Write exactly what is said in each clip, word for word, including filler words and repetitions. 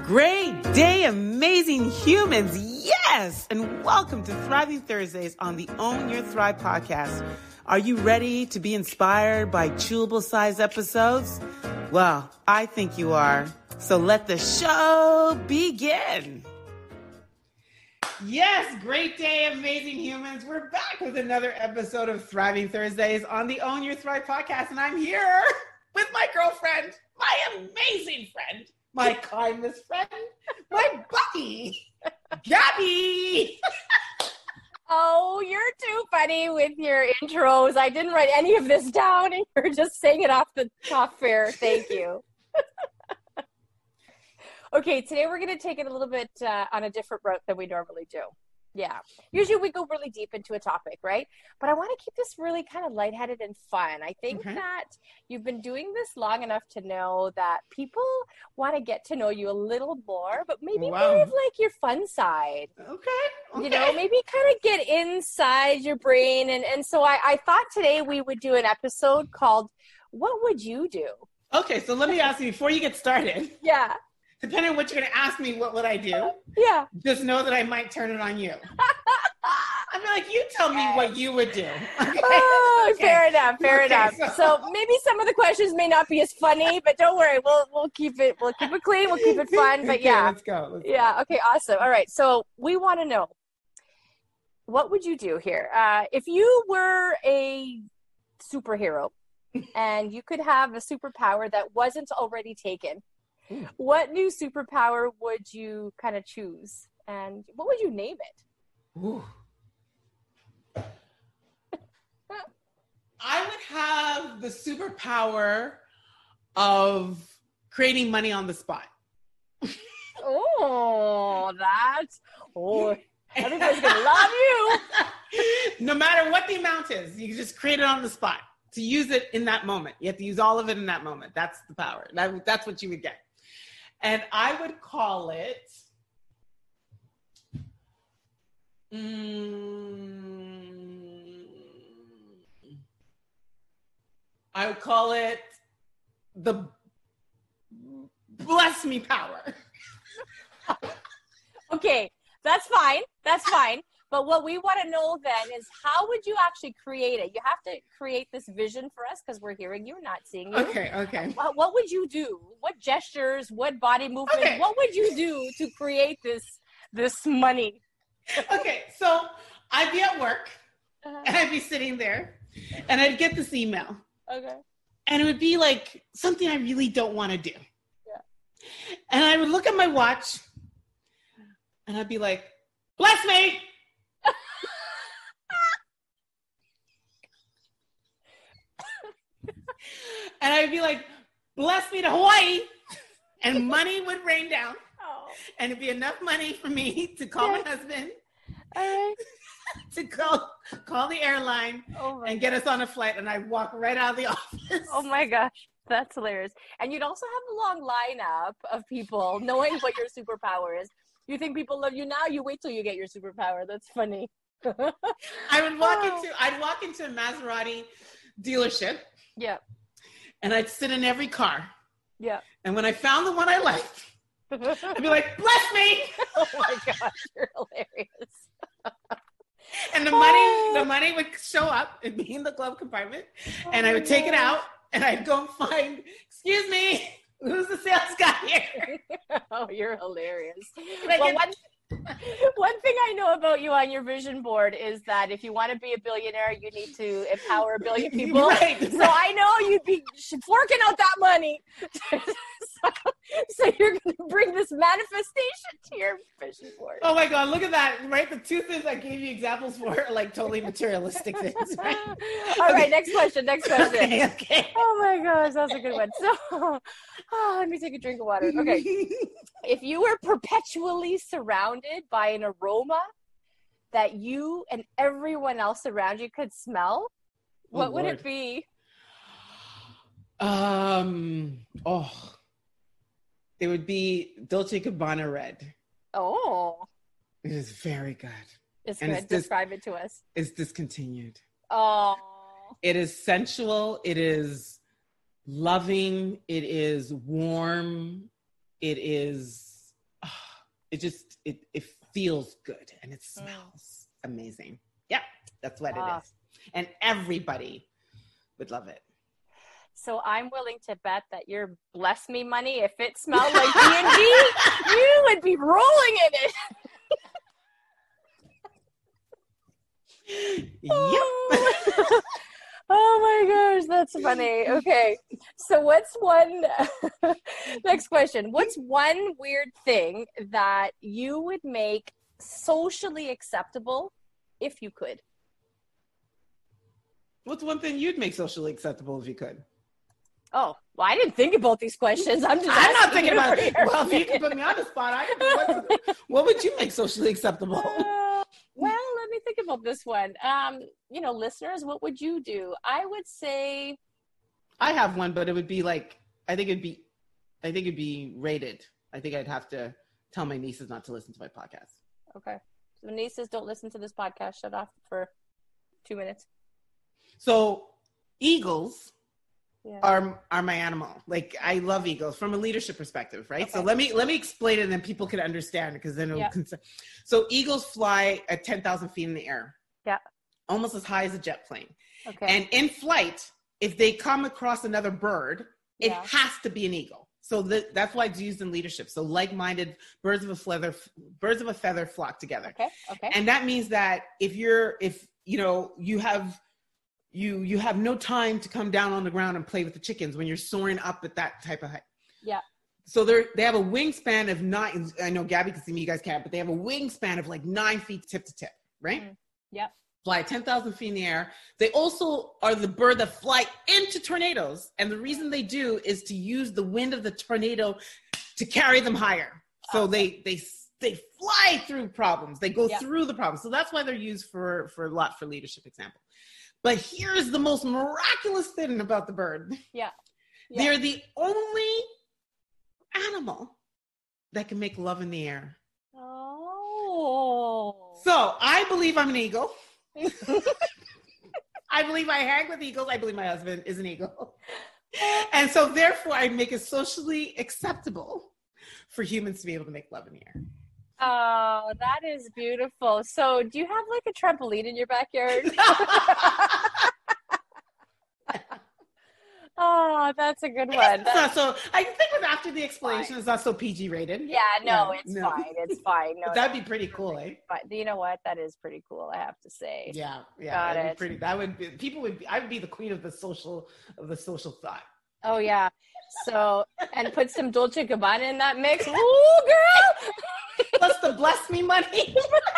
Great day, amazing humans. Yes. And welcome to Thriving Thursdays on the Own Your Thrive podcast. Are you ready to be inspired by chewable sized episodes? Well, I think you are. So let the show begin. Yes, great day, amazing humans. We're back with another episode of Thriving Thursdays on the Own Your Thrive podcast. And I'm here with my girlfriend, my amazing friend, my kindness friend, my buddy, Gabby. Oh, you're too funny with your intros. I didn't write any of this down, and you're just saying it off the top fair. Thank you. Okay, today we're going to take it a little bit uh, on a different route than we normally do. Yeah. Usually we go really deep into a topic, right? But I want to keep this really kind of lightheaded and fun. I think Okay. that you've been doing this long enough to know that people want to get to know you a little more, but maybe Wow. more of like your fun side. Okay. okay. You know, maybe kind of get inside your brain. And, and so I, I thought today we would do an episode called, What Would You Do? Okay, so let me ask you, before you get started, Yeah. depending on what you're going to ask me, what would I do? Yeah. Just know that I might turn it on you. I'm like, you tell me what you would do. Okay? Oh, Okay. fair enough, fair Okay, enough. so- So maybe some of the questions may not be as funny, but don't worry, we'll we'll keep it we'll keep it clean, we'll keep it fun. But Okay, yeah, let's go. Let's yeah, okay, awesome. All right, so we want to know, what would you do here uh, if you were a superhero and you could have a superpower that wasn't already taken? Ooh. What new superpower would you kind of choose, and what would you name it? Ooh. I would have the superpower of creating money on the spot. Oh, that's, oh, everybody's going to love you. No matter what the amount is, you can just create it on the spot to use it in that moment. You have to use all of it in that moment. That's the power. That, that's what you would get. And I would call it, mm, I would call it the bless me power. Okay, that's fine. That's fine. But what we want to know then is, how would you actually create it? You have to create this vision for us because we're hearing you, not seeing you. Okay, okay. What, what would you do? What gestures, what body movement, Okay. what would you do to create this this money? Okay, so I'd be at work Uh, and I'd be sitting there and I'd get this email. okay. And it would be like something I really don't want to do. Yeah. And I would look at my watch and I'd be like, bless me. And I'd be like, bless me to Hawaii. And money would rain down. Oh, And it'd be enough money for me to call Yeah. my husband, all right. to call, call the airline Oh my, and get us on a flight. And I'd walk right out of the office. oh my gosh, that's hilarious. And you'd also have a long lineup of people knowing what your superpower is. You think people love you now? You wait till you get your superpower. That's funny. I would walk Oh. into I'd walk into a Maserati dealership Yeah, and I'd sit in every car. yeah. And when I found the one I liked, I'd be like, bless me. Oh my gosh, you're hilarious. And the money, the money would show up and be in the glove compartment. And I would take it out and I'd go and find, excuse me, who's the sales guy here? Oh, you're hilarious. I Well, get- one, one thing I know about you on your vision board is that if you want to be a billionaire, you need to empower a billion people. Right, So right. I know you'd be forking out that money. so, so you're going to bring this manifestation to your vision board. Oh my God, look at that, right? The two things I gave you examples for are like totally materialistic things, right? All right, next question, next question. Okay, okay. Oh my gosh, that was a good one. So, oh, let me take a drink of water. Okay. If you were perpetually surrounded by an aroma that you and everyone else around you could smell, Oh, what would Lord. it be? Um, oh, it would be Dolce and Gabbana Red. Oh, It is very good. it's And good. it's dis- Describe it to us. It's discontinued. Oh, It is sensual. It is loving. It is warm. It is it just, it, it feels good and it smells mm. amazing. Yeah, that's what ah. it is. And everybody would love it. So I'm willing to bet that your Bless Me money, if it smelled like D and D, you would be rolling in it. Yep. Oh my gosh, that's funny. Okay. So what's one, next question. What's one weird thing that you would make socially acceptable if you could? What's one thing you'd make socially acceptable if you could? Oh, well, I didn't think about these questions. I'm just I'm not thinking about it. Well, if you can put me on the spot, I can what, what would you make socially acceptable? Uh, well, let me think about this one. Um, you know, listeners, what would you do? I would say I have one, but it would be like I think it'd be I think it'd be rated. I think I'd have to tell my nieces not to listen to my podcast. Okay. So nieces, don't listen to this podcast. Shut off for two minutes. So eagles yeah. are are my animal. Like I love eagles from a leadership perspective, right? Okay. So let me let me explain it and then people can understand because then it'll yeah. concern. So eagles fly at ten thousand feet in the air. Yeah. Almost as high as a jet plane. Okay. And in flight, if they come across another bird, it yeah. has to be an eagle. So the, that's why it's used in leadership. So like-minded birds of a feather, birds of a feather flock together. Okay. Okay. And that means that if you're, if you know, you have, you you have no time to come down on the ground and play with the chickens when you're soaring up at that type of height. Yeah. So they're they have a wingspan of nine. I know Gabby can see me, you guys can't, but they have a wingspan of like nine feet tip to tip, right? Mm. Yep. Fly ten thousand feet in the air. They also are the bird that fly into tornadoes. And the reason they do is to use the wind of the tornado to carry them higher. So awesome. they, they, they fly through problems. They go yep. through the problems. So that's why they're used for, for a lot for leadership example. But here's the most miraculous thing about the bird. Yeah. yeah. They're the only animal that can make love in the air. Oh. So I believe I'm an eagle. I believe I hang with eagles. I believe my husband is an eagle. And so therefore I make it socially acceptable for humans to be able to make love in the air. Oh, that is beautiful. So do you have like a trampoline in your backyard? Oh, that's a good one. So, so I think with after the explanation, it's not so P G rated. Yeah, no, yeah, it's no. fine. It's fine. No, but that'd no, be pretty cool, eh? But you know what? That is pretty cool, I have to say. Yeah, yeah. Got that'd it. Be pretty, that would be, people would be, I would be the queen of the social, of the social thought. Oh, yeah. So, and put some Dolce and Gabbana in that mix. Ooh, girl! Plus the Bless Me money.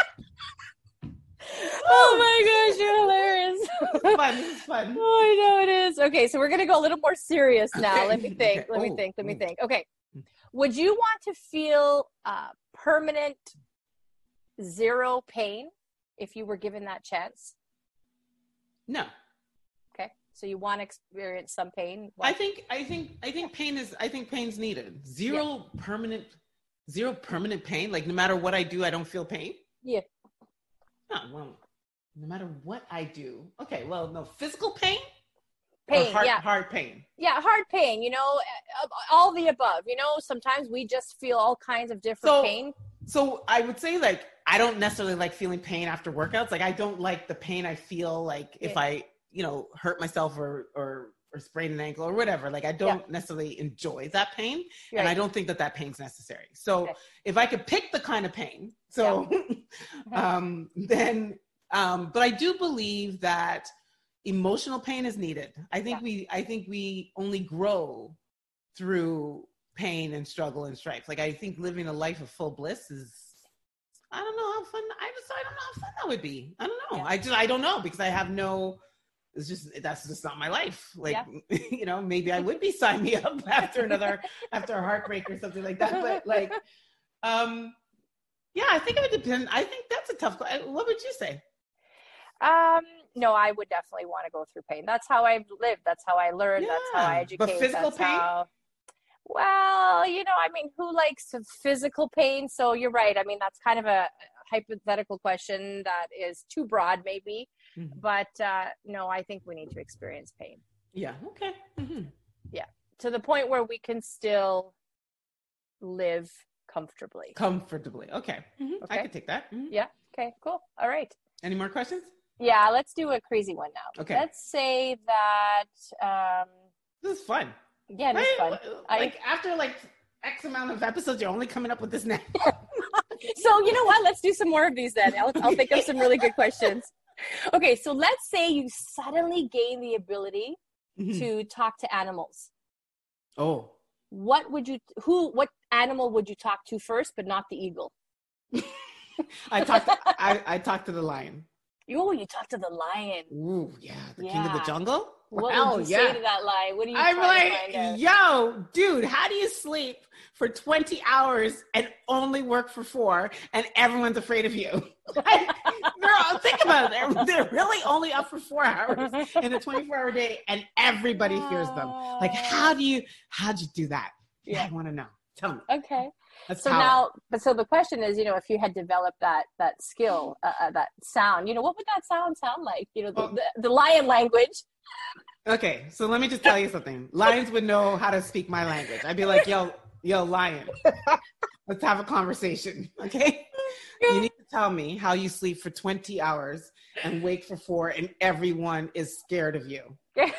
Oh my gosh, you're hilarious. It's fun. It's fun. Oh, I know it is. Okay, so we're going to go a little more serious now. Okay. Let me think. Okay. Let Oh. me think. Let me think. Okay. Would you want to feel uh, permanent zero pain if you were given that chance? No. Okay. So you want to experience some pain? I think, I think, I think pain is, I think pain's needed. Zero yeah. permanent, zero permanent pain. Like no matter what I do, I don't feel pain. Yeah. No, well, no matter what I do. Okay, well, no, physical pain? Pain, or heart, yeah. Hard pain. Yeah, hard pain, you know, all the above. You know, sometimes we just feel all kinds of different so, pain. So I would say, like, I don't necessarily like feeling pain after workouts. Like, I don't like the pain I feel, like, if yeah. I, you know, hurt myself or, or, or sprain an ankle or whatever. Like, I don't yeah. necessarily enjoy that pain. Right. And I don't think that that pain's necessary. So okay. if I could pick the kind of pain, so yeah. um, then, um, but I do believe that emotional pain is needed. I think yeah. we, I think we only grow through pain and struggle and strife. Like, I think living a life of full bliss is, I don't know how fun, I just, I don't know how fun that would be. I don't know. Yeah. I just, I don't know because I have no, it's just, that's just not my life. Like, yeah. you know, maybe I would be sign me up after another, after a heartbreak or something like that. But like, um, yeah, I think it would depend. I think that's a tough question. What would you say? Um, no, I would definitely want to go through pain. That's how I've lived. That's how I learned. Yeah. That's how I educate. But physical that's pain? How, well, you know, I mean, who likes physical pain? So you're right. I mean, that's kind of a hypothetical question that is too broad maybe, mm-hmm. but uh, no, I think we need to experience pain. Yeah. Okay. Mm-hmm. Yeah. To the point where we can still live comfortably. Comfortably. Okay. Mm-hmm. Okay. I could take that. Mm-hmm. Yeah. Okay, cool. All right. Any more questions? Yeah, let's do a crazy one now. Okay. Let's say that... Um, this is fun. Yeah, it's fun. Like I, after like X amount of episodes, you're only coming up with this now. So you know what? Let's do some more of these then. I'll, I'll think of some really good questions. Okay, so let's say you suddenly gain the ability mm-hmm. to talk to animals. Oh. What would you, who, what animal would you talk to first, but not the eagle? I talked to, I, I talked to the lion. Oh, you talked to the lion. Ooh, yeah. The yeah. king of the jungle? What Hell, would you yeah. say to that lion? What are you I'm trying like, to find out? yo, dude, how do you sleep for twenty hours and only work for four and everyone's afraid of you? Like, they're all, think about it. They're, they're really only up for four hours in a twenty-four hour day and everybody fears them. Like, how do you, how'd you do that? Yeah. I want to know. Tell me. Okay. That's so power. now, but so the question is, you know, if you had developed that that skill, uh, uh, that sound, you know, what would that sound sound like? You know, the, well, the, the lion language. Okay, so let me just tell you something. Lions would know how to speak my language. I'd be like, yo, yo, lion, let's have a conversation, okay? You need to tell me how you sleep for twenty hours and wake for four and everyone is scared of you.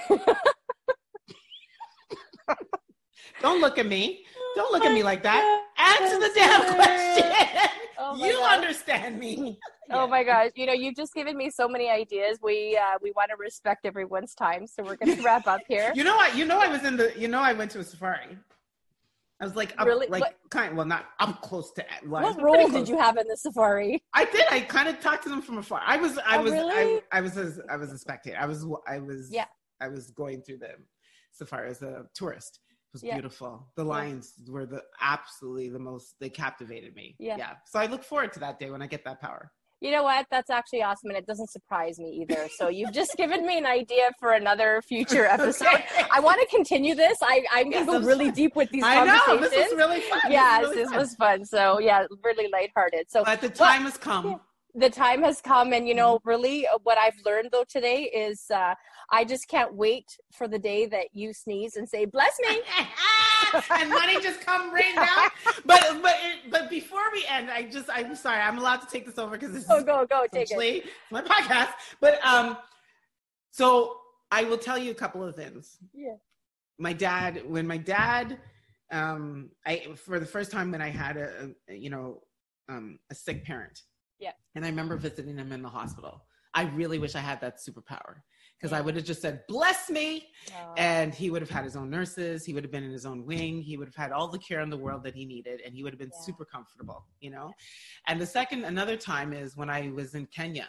Don't look at me. Don't look at me like that. Answer the damn question. Oh you God. Understand me. Oh my gosh. You know, you've just given me so many ideas. We uh, we want to respect everyone's time. So we're going to wrap up here. You know what? You know, I was in the, you know, I went to a safari. I was like, up, really? like what? kind well, not up close to What lions. role did you have in the safari? I did. I kind of talked to them from afar. I was, I oh, was, really? I, I was, a, I was a spectator. I was, I was, yeah. I was going through the safari as a tourist. It was yeah. beautiful. The lions yeah. were the absolutely the most, they captivated me. Yeah. yeah. So I look forward to that day when I get that power. You know what? That's actually awesome. And it doesn't surprise me either. So you've just given me an idea for another future episode. Okay. I want to continue this. I, I'm going to yes, go really fun. deep with these I conversations. know. This was really fun. Yes, this, really this fun. was fun. So yeah, really lighthearted. So but the time well, has come. Yeah. The time has come. And, you know, really what I've learned, though, today is uh, I just can't wait for the day that you sneeze and say, bless me. And money just come rain down. But but it, but before we end, I just, I'm sorry, I'm allowed to take this over because this oh, is go, go, take it. my podcast. But um, so I will tell you a couple of things. Yeah. My dad, when my dad, um, I for the first time when I had a, a you know, um, a sick parent. Yeah. And I remember visiting him in the hospital. I really wish I had that superpower because yeah. I would have just said, bless me. Oh. And he would have had his own nurses. He would have been in his own wing. He would have had all the care in the world that he needed. And he would have been yeah. super comfortable, you know? And the second, another time is when I was in Kenya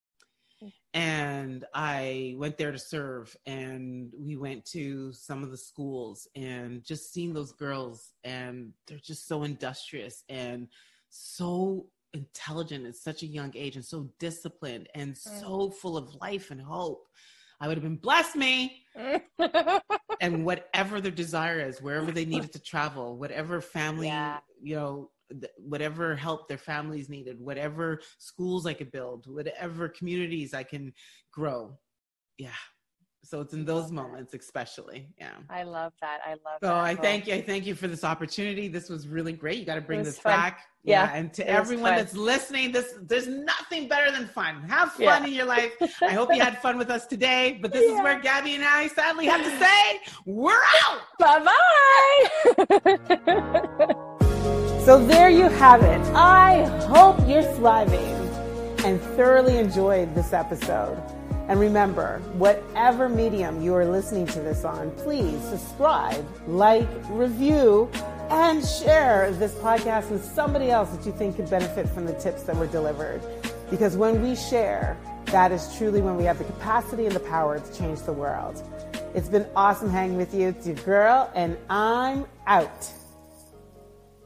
and I went there to serve and we went to some of the schools and just seeing those girls and they're just so industrious and so intelligent at such a young age and so disciplined and mm. so full of life and hope. I would have been, bless me. And whatever their desire is, wherever they needed to travel, whatever family, yeah. you know, th- whatever help their families needed, whatever schools I could build, whatever communities I can grow. Yeah. So it's in those moments, especially. Yeah. I love that. I love so that. So I thank you. I thank you for this opportunity. This was really great. You got to bring this fun. back. Yeah. yeah. And to everyone that's listening, this there's nothing better than fun. Have fun yeah. in your life. I hope you had fun with us today. But this yeah. is where Gabby and I sadly have to say, we're out. Bye-bye. So there you have it. I hope you're thriving and thoroughly enjoyed this episode. And remember, whatever medium you are listening to this on, please subscribe, like, review, and share this podcast with somebody else that you think could benefit from the tips that were delivered. Because when we share, that is truly when we have the capacity and the power to change the world. It's been awesome hanging with you. It's your girl, and I'm out.